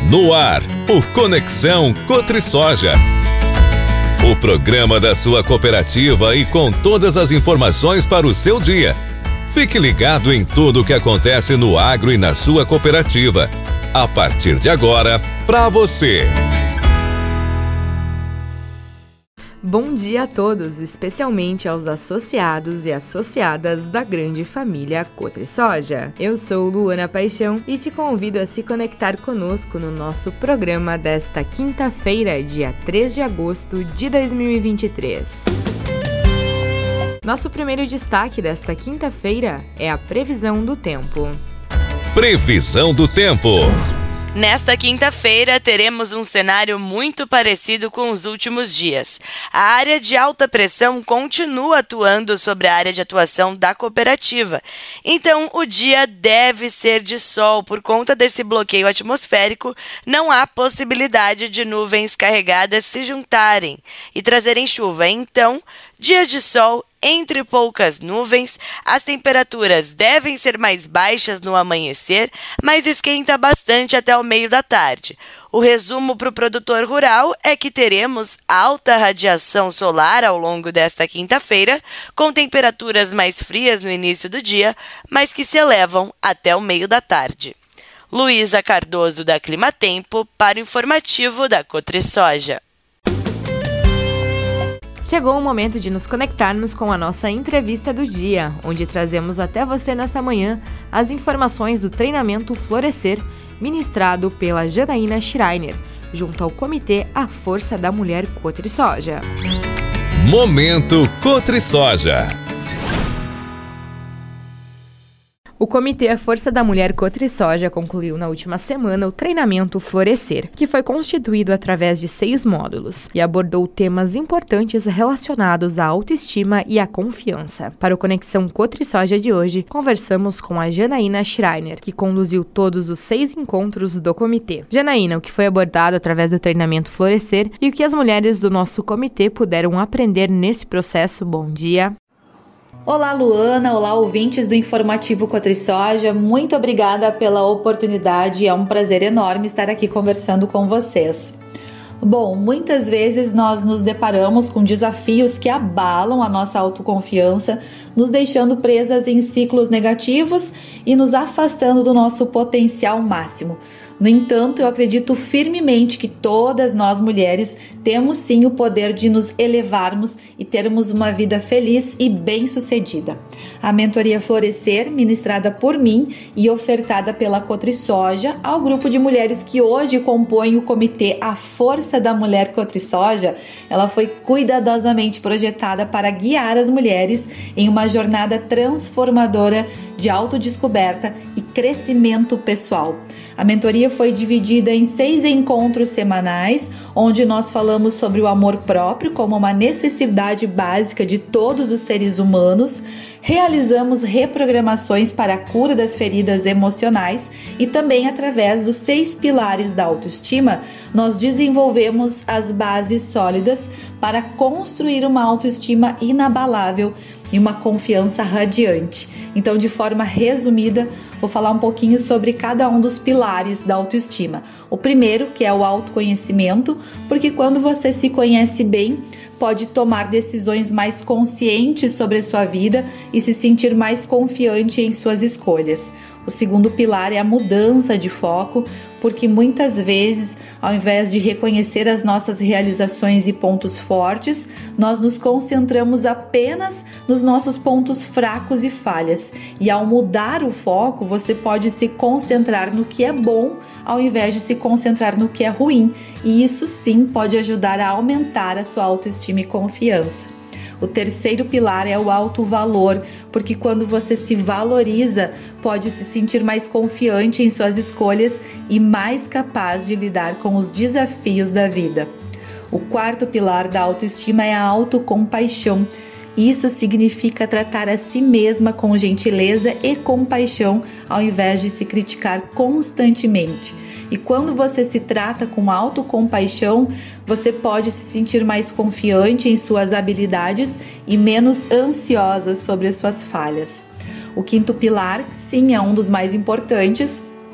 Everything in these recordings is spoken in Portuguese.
No ar, o Conexão CotriSoja. O programa da sua cooperativa e com todas as informações para o seu dia. Fique ligado em tudo o que acontece no agro e na sua cooperativa. A partir de agora, para você. Bom dia a todos, especialmente aos associados e associadas da grande família CotriSoja. Eu sou Luana Paixão e te convido a se conectar conosco no nosso programa desta quinta-feira, dia 3 de agosto de 2023. Nosso primeiro destaque desta quinta-feira é a previsão do tempo. Previsão do tempo. Nesta quinta-feira, teremos um cenário muito parecido com os últimos dias. A área de alta pressão continua atuando sobre a área de atuação da cooperativa. Então, o dia deve ser de sol. Por conta desse bloqueio atmosférico, não há possibilidade de nuvens carregadas se juntarem e trazerem chuva. Então, dia de sol entre poucas nuvens, as temperaturas devem ser mais baixas no amanhecer, mas esquenta bastante até o meio da tarde. O resumo para o produtor rural é que teremos alta radiação solar ao longo desta quinta-feira, com temperaturas mais frias no início do dia, mas que se elevam até o meio da tarde. Luísa Cardoso, da Climatempo, para o informativo da CotriSoja. Chegou o momento de nos conectarmos com a nossa entrevista do dia, onde trazemos até você nesta manhã as informações do treinamento Florescer, ministrado pela Janaína Schreiner, junto ao Comitê A Força da Mulher CotriSoja. Momento CotriSoja. O Comitê A Força da Mulher CotriSoja concluiu na última semana o treinamento Florescer, que foi constituído através de 6 módulos e abordou temas importantes relacionados à autoestima e à confiança. Para o Conexão CotriSoja de hoje, conversamos com a Janaína Schreiner, que conduziu todos os 6 encontros do comitê. Janaína, o que foi abordado através do treinamento Florescer e o que as mulheres do nosso comitê puderam aprender nesse processo? Bom dia! Olá, Luana. Olá, ouvintes do Informativo CotriSoja. Muito obrigada pela oportunidade. É um prazer enorme estar aqui conversando com vocês. Bom, muitas vezes nós nos deparamos com desafios que abalam a nossa autoconfiança, nos deixando presas em ciclos negativos e nos afastando do nosso potencial máximo. No entanto, eu acredito firmemente que todas nós mulheres temos sim o poder de nos elevarmos e termos uma vida feliz e bem-sucedida. A mentoria Florescer, ministrada por mim e ofertada pela CotriSoja ao grupo de mulheres que hoje compõem o comitê A Força da Mulher CotriSoja, ela foi cuidadosamente projetada para guiar as mulheres em uma jornada transformadora de autodescoberta e crescimento pessoal. A mentoria foi dividida em 6 encontros semanais, onde nós falamos sobre o amor próprio como uma necessidade básica de todos os seres humanos, realizamos reprogramações para a cura das feridas emocionais e também através dos 6 pilares da autoestima, nós desenvolvemos as bases sólidas para construir uma autoestima inabalável e uma confiança radiante. Então, de forma resumida, vou falar um pouquinho sobre cada um dos pilares da autoestima. O primeiro, que é o autoconhecimento, porque quando você se conhece bem, pode tomar decisões mais conscientes sobre a sua vida e se sentir mais confiante em suas escolhas. O segundo pilar é a mudança de foco, porque muitas vezes, ao invés de reconhecer as nossas realizações e pontos fortes, nós nos concentramos apenas nos nossos pontos fracos e falhas. E ao mudar o foco, você pode se concentrar no que é bom, ao invés de se concentrar no que é ruim. E isso sim pode ajudar a aumentar a sua autoestima e confiança. O terceiro pilar é o autovalor, porque quando você se valoriza, pode se sentir mais confiante em suas escolhas e mais capaz de lidar com os desafios da vida. O quarto pilar da autoestima é a autocompaixão. Isso significa tratar a si mesma com gentileza e compaixão, ao invés de se criticar constantemente. E quando você se trata com autocompaixão, você pode se sentir mais confiante em suas habilidades e menos ansiosa sobre as suas falhas. O quinto pilar, sim, é um dos mais importantes,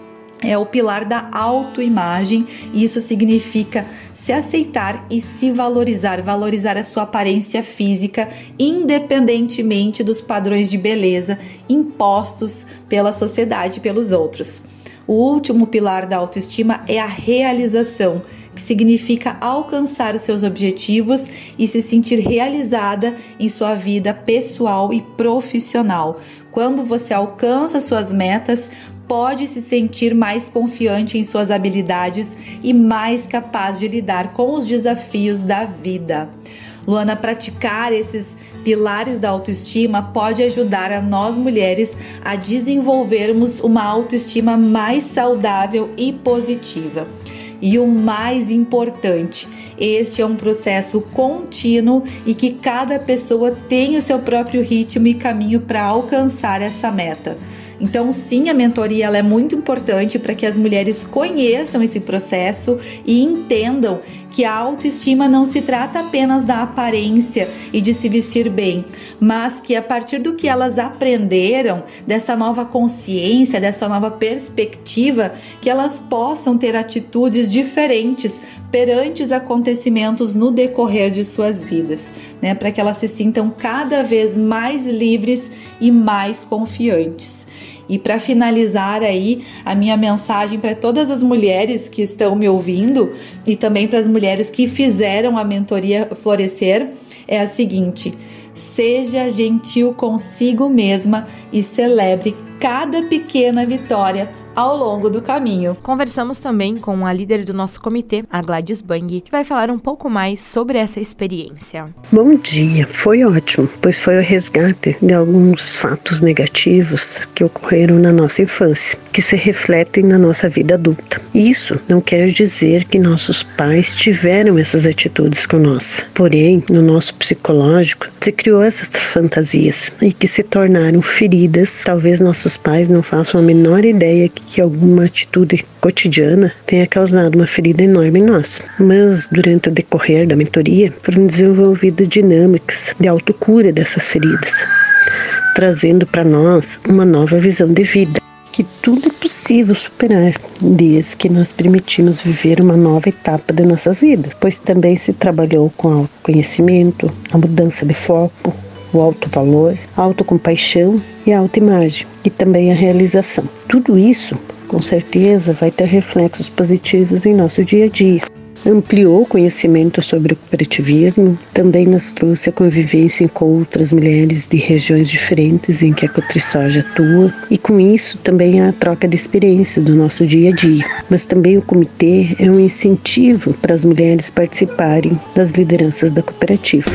é o pilar da autoimagem, e isso significa se aceitar e se valorizar a sua aparência física, independentemente dos padrões de beleza impostos pela sociedade e pelos outros. O último pilar da autoestima é a realização, que significa alcançar os seus objetivos e se sentir realizada em sua vida pessoal e profissional. Quando você alcança suas metas, pode se sentir mais confiante em suas habilidades e mais capaz de lidar com os desafios da vida. Luana, praticar esses pilares da autoestima pode ajudar a nós mulheres a desenvolvermos uma autoestima mais saudável e positiva. E o mais importante, este é um processo contínuo e que cada pessoa tem o seu próprio ritmo e caminho para alcançar essa meta. Então, sim, a mentoria ela é muito importante para que as mulheres conheçam esse processo e entendam que a autoestima não se trata apenas da aparência e de se vestir bem, mas que a partir do que elas aprenderam, dessa nova consciência, dessa nova perspectiva, que elas possam ter atitudes diferentes perante os acontecimentos no decorrer de suas vidas, né? Para que elas se sintam cada vez mais livres e mais confiantes. E para finalizar aí, a minha mensagem para todas as mulheres que estão me ouvindo e também para as mulheres que fizeram a mentoria Florescer é a seguinte: seja gentil consigo mesma e celebre cada pequena vitória ao longo do caminho. Conversamos também com a líder do nosso comitê, a Gladys Bang, que vai falar um pouco mais sobre essa experiência. Bom dia, foi ótimo, pois foi o resgate de alguns fatos negativos que ocorreram na nossa infância, que se refletem na nossa vida adulta. Isso não quer dizer que nossos pais tiveram essas atitudes conosco, porém, no nosso psicológico, se criou essas fantasias e que se tornaram feridas. Talvez nossos pais não façam a menor ideia que alguma atitude cotidiana tenha causado uma ferida enorme em nós. Mas durante o decorrer da mentoria foram desenvolvidas dinâmicas de autocura dessas feridas, trazendo para nós uma nova visão de vida, que tudo é possível superar, desde que nós permitimos viver uma nova etapa de nossas vidas, pois também se trabalhou com o autoconhecimento, a mudança de foco, o autovalor, a autocompaixão e a autoimagem, e também a realização. Tudo isso, com certeza, vai ter reflexos positivos em nosso dia a dia. Ampliou o conhecimento sobre o cooperativismo, também nos trouxe a convivência com outras mulheres de regiões diferentes em que a Cotrisoja atua, e com isso também a troca de experiência do nosso dia a dia. Mas também o comitê é um incentivo para as mulheres participarem das lideranças da cooperativa.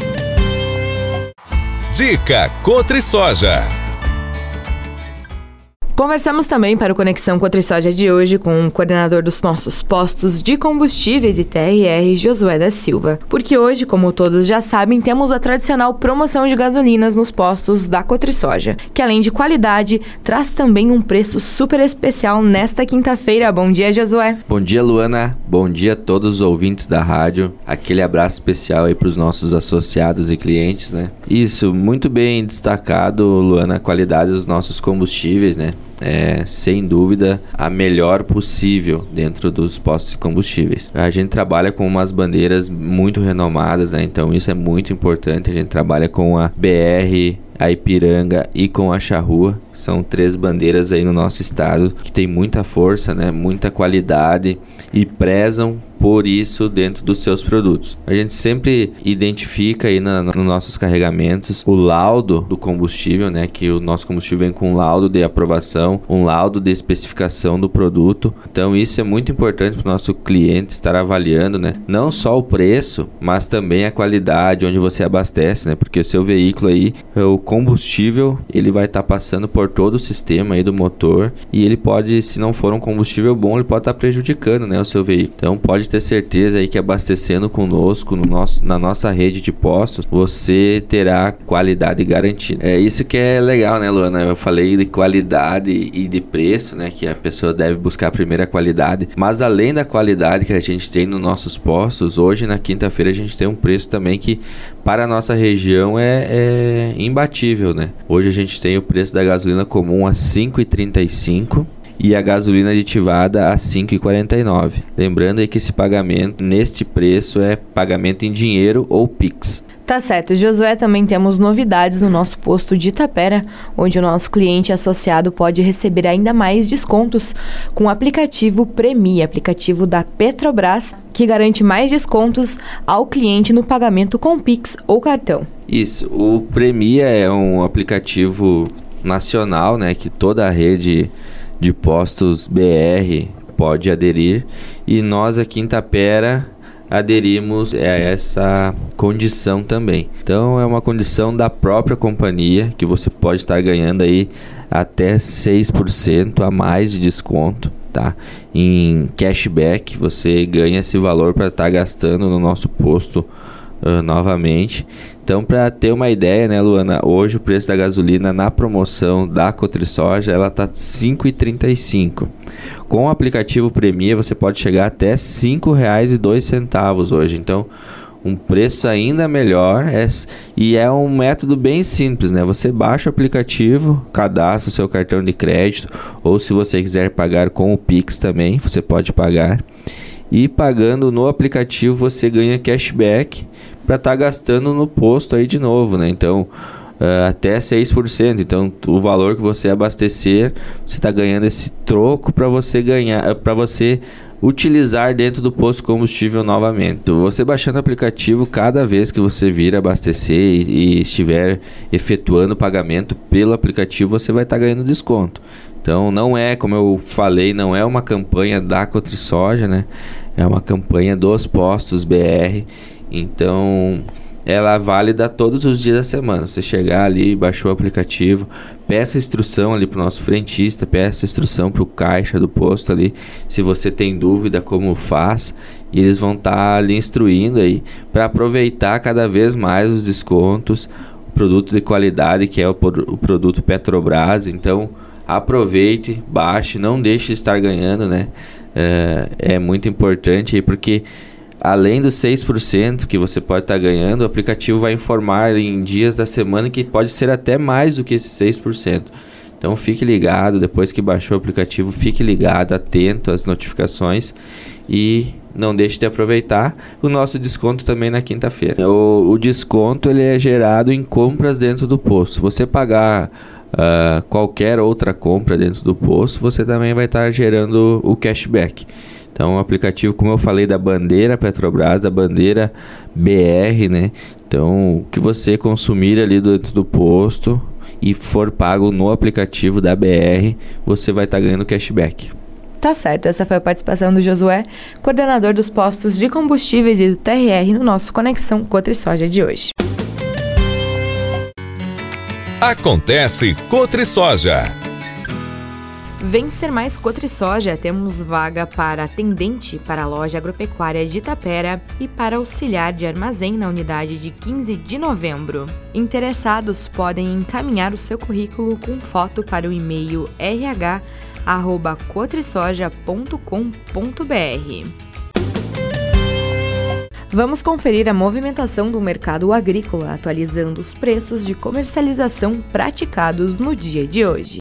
Dica Cotrisoja. Conversamos também para o Conexão Cotrisoja de hoje com o coordenador dos nossos postos de combustíveis e TRR, Josué da Silva. Porque hoje, como todos já sabem, temos a tradicional promoção de gasolinas nos postos da Cotrisoja, que além de qualidade, traz também um preço super especial nesta quinta-feira. Bom dia, Josué. Bom dia, Luana. Bom dia a todos os ouvintes da rádio. Aquele abraço especial aí para os nossos associados e clientes, né? Isso, muito bem destacado, Luana, a qualidade dos nossos combustíveis, né? É, sem dúvida, a melhor possível dentro dos postos de combustíveis. A gente trabalha com umas bandeiras muito renomadas, né? Então isso é muito importante. A gente trabalha com a BR, a Ipiranga e com a Charrua. São 3 bandeiras aí no nosso estado que tem muita força, né? Muita qualidade e prezam por isso dentro dos seus produtos. A gente sempre identifica aí nos nossos carregamentos o laudo do combustível, né? Que o nosso combustível vem com um laudo de aprovação, um laudo de especificação do produto. Então isso é muito importante para o nosso cliente estar avaliando, né? Não só o preço, mas também a qualidade onde você abastece, né? Porque o seu veículo aí, o combustível, ele vai estar passando por todo o sistema aí do motor e ele pode, se não for um combustível bom, ele pode estar prejudicando, né, o seu veículo. Então pode ter certeza aí que abastecendo conosco na nossa rede de postos, você terá qualidade garantida. É isso que é legal, né, Luana? Eu falei de qualidade e de preço, né, que a pessoa deve buscar a primeira qualidade, mas além da qualidade que a gente tem nos nossos postos, hoje na quinta-feira a gente tem um preço também que para a nossa região é imbatível, né? Hoje a gente tem o preço da gasolina comum a R$ 5,35 e a gasolina aditivada a R$ 5,49. Lembrando aí que esse pagamento neste preço é pagamento em dinheiro ou Pix. Tá certo, Josué, também temos novidades no nosso posto de Itapera, onde o nosso cliente associado pode receber ainda mais descontos com o aplicativo Premi, aplicativo da Petrobras, que garante mais descontos ao cliente no pagamento com Pix ou cartão. Isso, o Premi é um aplicativo nacional, né, que toda a rede de postos BR pode aderir, e nós aqui em Itapera aderimos a essa condição também. Então é uma condição da própria companhia que você pode estar ganhando aí até 6% a mais de desconto, tá? Em cashback você ganha esse valor para estar gastando no nosso posto novamente. Então, para ter uma ideia, né, Luana, hoje o preço da gasolina na promoção da Cotrisoja, ela tá R$ 5,35. Com o aplicativo Premia, você pode chegar até R$ 5,02 hoje. Então, um preço ainda melhor, e é um método bem simples, né? Você baixa o aplicativo, cadastra o seu cartão de crédito, ou se você quiser pagar com o Pix também, você pode pagar. E pagando no aplicativo você ganha cashback para estar gastando no posto aí de novo, né? Então, até 6%. Então, o valor que você abastecer, você está ganhando esse troco para você ganhar, para você utilizar dentro do posto de combustível novamente. Então, você baixando o aplicativo, cada vez que você vir abastecer e estiver efetuando o pagamento pelo aplicativo, você vai estar ganhando desconto. Então, não é, como eu falei, não é uma campanha da Cotrisoja, né? É uma campanha dos postos BR. Então, ela é válida todos os dias da semana. Você chegar ali, baixou o aplicativo, peça instrução ali para o nosso frentista, peça instrução para o caixa do posto ali, se você tem dúvida como faz, e eles vão estar ali instruindo aí para aproveitar cada vez mais os descontos, o produto de qualidade que é o produto Petrobras. Então, aproveite, baixe, não deixe de estar ganhando, né? É muito importante aí, porque além dos 6% que você pode estar ganhando, o aplicativo vai informar em dias da semana que pode ser até mais do que esses 6%. Então fique ligado, depois que baixou o aplicativo, fique ligado, atento às notificações e não deixe de aproveitar o nosso desconto também na quinta-feira. O desconto ele é gerado em compras dentro do posto. Se você pagar qualquer outra compra dentro do posto, você também vai estar gerando o cashback. Então, o aplicativo, como eu falei, da bandeira Petrobras, da bandeira BR, né? Então, o que você consumir ali dentro do posto e for pago no aplicativo da BR, você vai estar ganhando cashback. Tá certo, essa foi a participação do Josué, coordenador dos postos de combustíveis e do TRR no nosso Conexão Cotrisoja de hoje. Acontece Cotrisoja. Vem ser mais Cotrisoja, temos vaga para atendente para a loja agropecuária de Itapera e para auxiliar de armazém na unidade de 15 de novembro. Interessados podem encaminhar o seu currículo com foto para o e-mail rh@cotrisoja.com.br. Vamos conferir a movimentação do mercado agrícola, atualizando os preços de comercialização praticados no dia de hoje.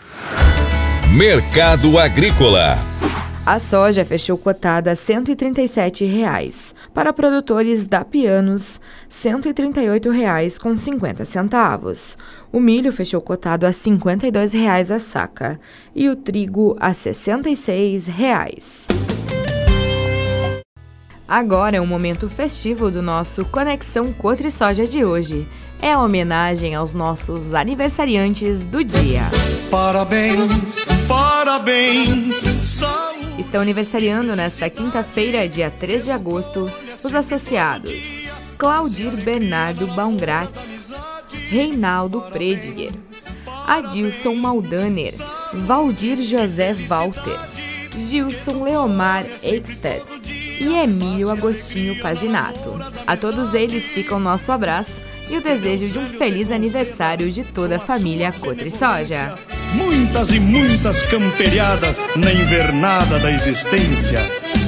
Mercado Agrícola. A soja fechou cotada a R$ 137,00. Para produtores da Pianos, R$ 138,50. O milho fechou cotado a R$ 52,00 a saca e o trigo a R$ 66,00. Agora é o momento festivo do nosso Conexão Cotrisoja de hoje. É a homenagem aos nossos aniversariantes do dia. Parabéns, parabéns, saúde. Estão aniversariando nesta quinta-feira, dia 3 de agosto, os associados Claudir Bernardo Baumgratz, Reinaldo Prediger, Adilson Maldaner, Valdir José Walter, Gilson Leomar Eichstätt e Emílio Agostinho Pazinato. A todos eles fica o nosso abraço e o desejo de um feliz aniversário de toda a família Cotrisoja. Muitas e muitas camperiadas na invernada da existência.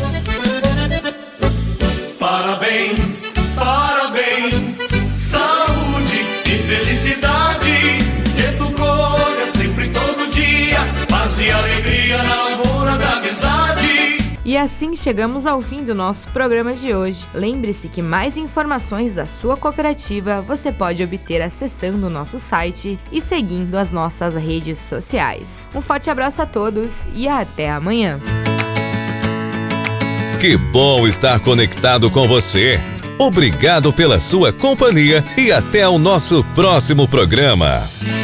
Parabéns, parabéns, saúde e felicidade, que tu colha sempre todo dia, paz e alegria E assim chegamos ao fim do nosso programa de hoje. Lembre-se que mais informações da sua cooperativa você pode obter acessando o nosso site e seguindo as nossas redes sociais. Um forte abraço a todos e até amanhã. Que bom estar conectado com você. Obrigado pela sua companhia e até o nosso próximo programa.